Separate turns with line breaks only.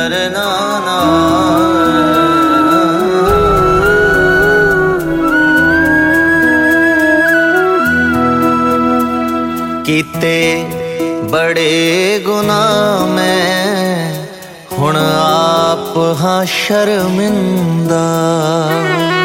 ਕਰਨਾ ਕੀਤੇ ਬੜੇ ਗੁਨਾਹ ਮੈਂ ਹੁਣ ਆਪ ਹਾਂ ਸ਼ਰਮਿੰਦਾ।